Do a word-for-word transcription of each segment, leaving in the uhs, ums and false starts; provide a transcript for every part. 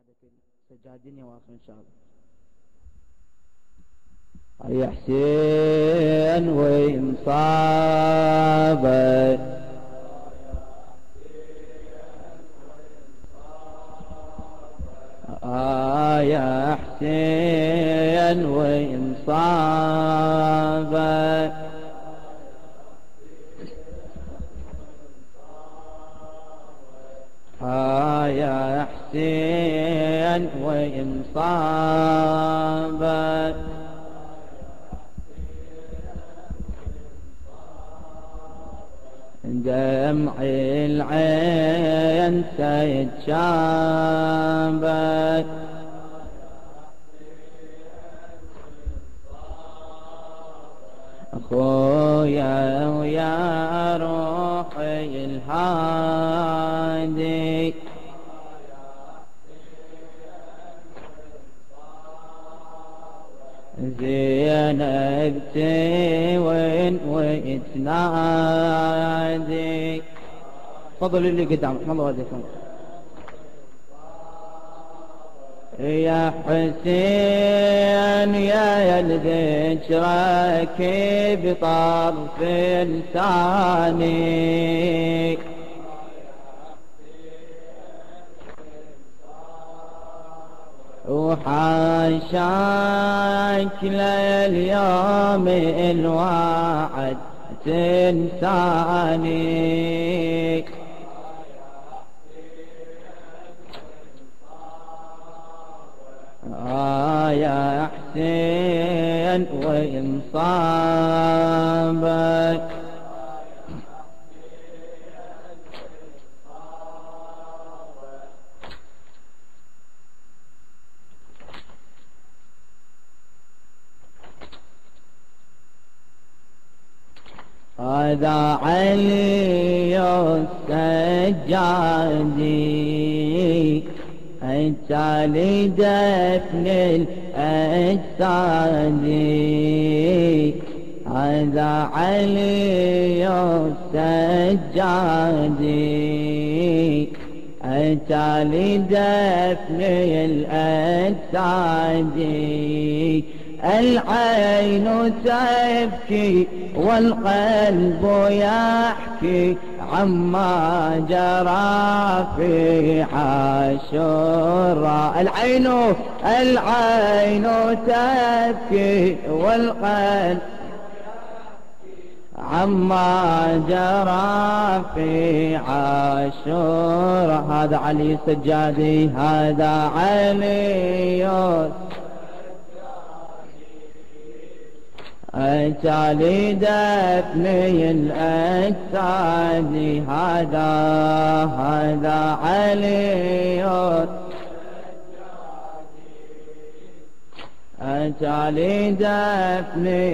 سجادين واخر ان شاء الله. يا حسين وين صابت آه يا حسين وين صابت آه يا حسين وين صابت دمع العين سيتشابك أخويا ويا روحي الهادي زينب وين ويتنادي. تفضل اللي قدامك الله يهديكم. يا حسين يا ذكرك بطرف لساني وحاشاك لليوم الواحد تنساني. آه يا حسين وين صابك هذا علي السجادي التالي دفن الأجسادي. هذا علي السجادي التالي دفن الأجسادي. العين تبكي والقلب يحكي عما جرى في عاشوراء. العين العين تبكي والقلب عما جرى في عاشوراء. هذا علي سجادي هذا علي التالي دفني الأجساد. هذا هذا علي التالي دفني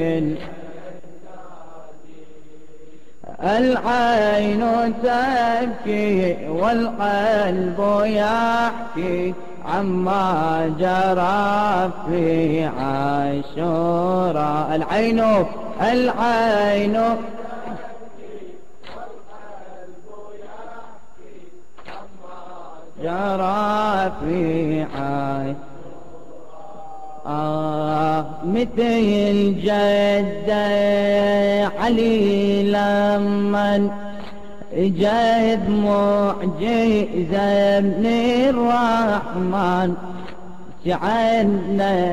العين تبكي والقلب يحكي عما جرى في عاشوراء. العين العين جرى في عاشوراء. آه مثل جدة علي لمن جاءت معجزة من الرحمن جعلنا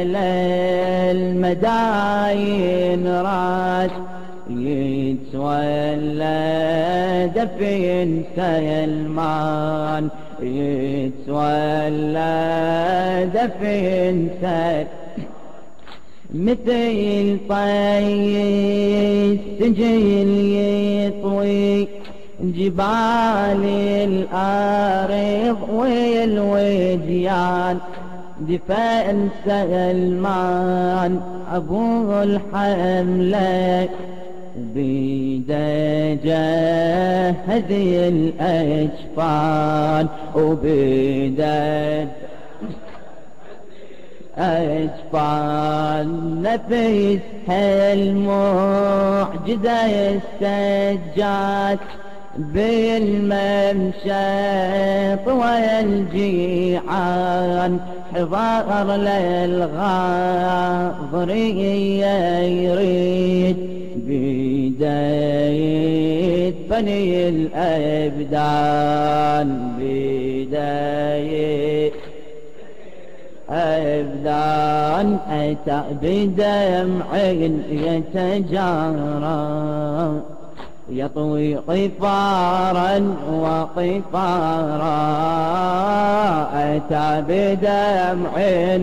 للمداين راس يتولد في سلمان يتولد في سلمان. مثل طي السجل يطوي جبال الأرض والوديان. دفن سلمان أبو الحملة بيده جهز الأجفان وبيده أجفان. نفسها المعجزة السجاد بالممشى طوى الجيعان حضار للغاضرية يريد بداية بني الأبدان بداية أبدان أتى بدمع يتجارى يطوي قفارا وقفارا أتى بدمع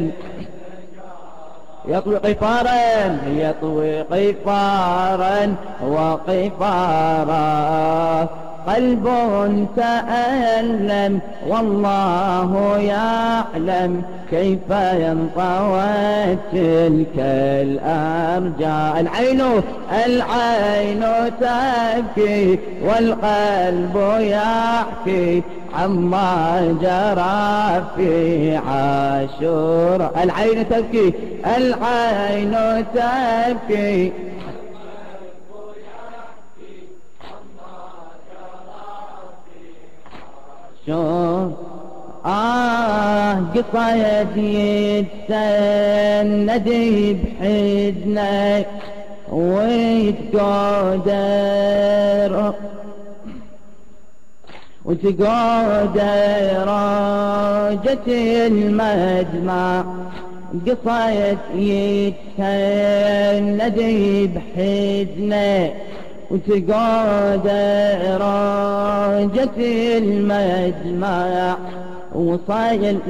يطوي قفارا يطوي قفارا وقفارا قلب تألم والله يعلم كيف ينطوت تلك الأرجاء. العين العين تبكي والقلب يحكي عما جرى في عاشور. العين تبكي العين تبكي شوف آه قصيد يتسند بحزنك ويتقادر وتقادر جت المجمع قصيد يتسند بحزنك وتقادر جت المجمع وصايل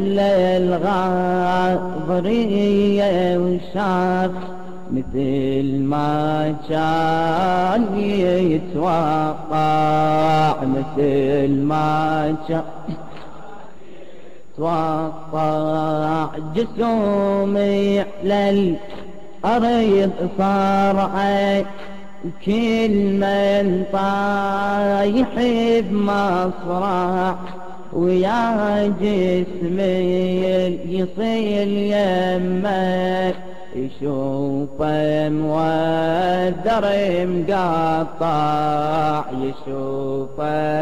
للغاضرية وشاف مثل ما كان يتوقع مثل ما كان يتوقع جسومي على الأرض صار كل من طايح بمصرع ويا جسمي يصيل يمك يشوفه موذر مقطع يشوفه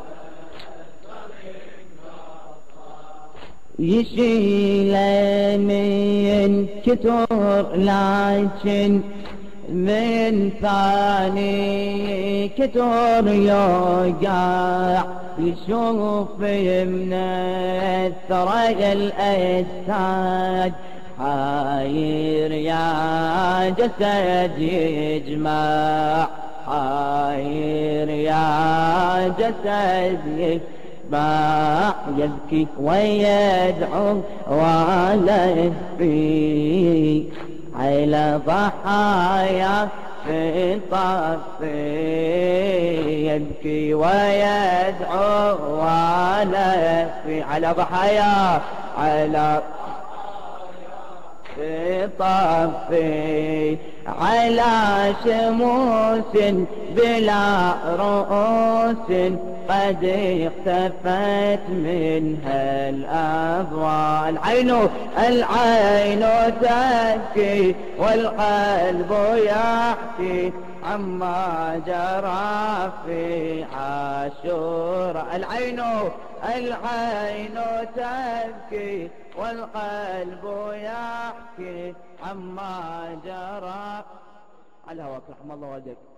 يشيل من كتور لكن من ثاني كتور يوقع يشوف من الثرى الأجساد حاير يا جسد يجمع حاير يا جسد يجمع يبكي ويدعو ولا يخفي على ضحايا في طفي يبكي ويدعو ولا يخفي على ضحايا على في طفي على شموس بلا رؤوس قد اختفت منها الأضواء. العين العين تبكي والقلب يحكي عما جرى في عاشور. العين العين تبكي والقلب يحكي عما جرى. على هواك رحم الله والديك.